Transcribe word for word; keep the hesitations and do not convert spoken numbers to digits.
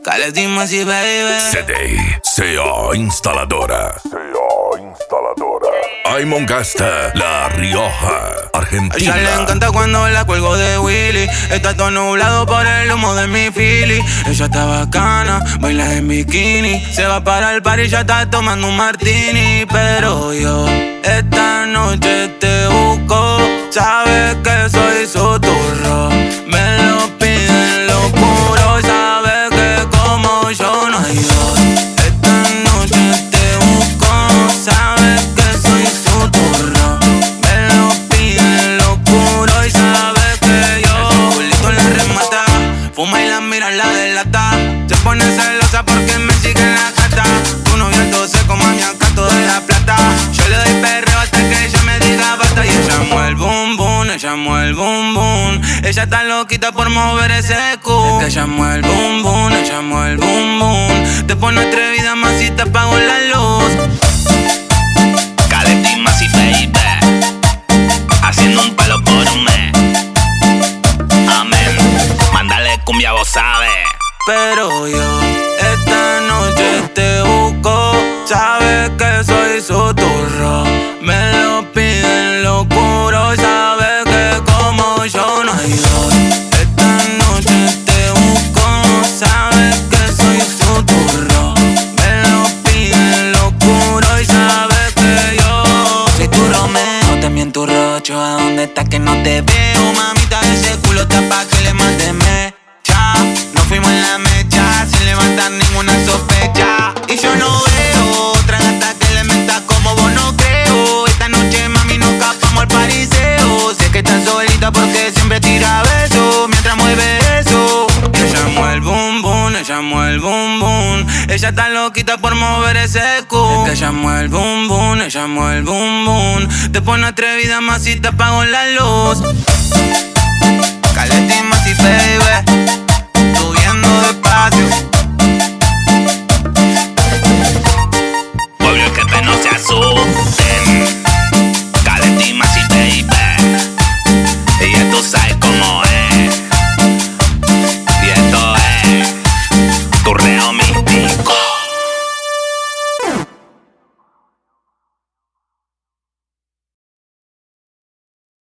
Caletima así, baby. C D, C A Instaladora. C A Instaladora. Aimon Gasta, La Rioja, Argentina. A ella le encanta cuando la cuelgo de Willy. Está todo nublado por el humo de mi Philly. Ella está bacana, baila en bikini. Se va para el party y ya está tomando un martini. Pero yo esta noche te busco. Sabes que soy su turro. Me lo piden locuro. Sabes que como yo no hay dos. Esta noche te busco. Sabes que soy su turro. Me lo piden locuro. Y sabes que yo culito la remata. Fuma y la mira, la delata. Se pone celosa porque me sigue en la gata. Tu novio todo seco, mami, acá todo de la plata. Yo le doy perreo hasta que ella me diga basta. Y ella mueve el boom boom, ella mueve el boom boom. Ella está loquita por mover ese cu. Es que ella mueve el boom boom, ella mueve el boom boom. Te pone atrevida más si te apago la luz. Caletima así, baby. Haciendo un palo por un mes. Amén. Mándale cumbia, vos sabes. Pero yo esta noche te busco. Sabes que soy su turro. Me lo piden locuro. Sabes que como yo no hay dos. Esta noche te busco. Sabes que soy su turro. Me lo piden locuro. Y sabes que yo soy tu Romeo, también tu rocho. ¿A dónde estás que no te veo? Mamita, ese culo tapa que le mande mecha. No fuimos en la mecha sin levantar ninguna sospecha. Y yo no veo otra gata que le meta como vos, no creo. Esta noche, mami, nos escapamos al pariseo. Sé que estás solita porque siempre tira besos mientras mueve eso. Ella mueve el boom boom, ella mueve el boom boom. Ella está loquita por mover ese cu. Es que ella mueve el boom boom, ella mueve el boom boom. Te pone atrevida más si te apago la luz. Caletima así, baby. Subiendo despacio.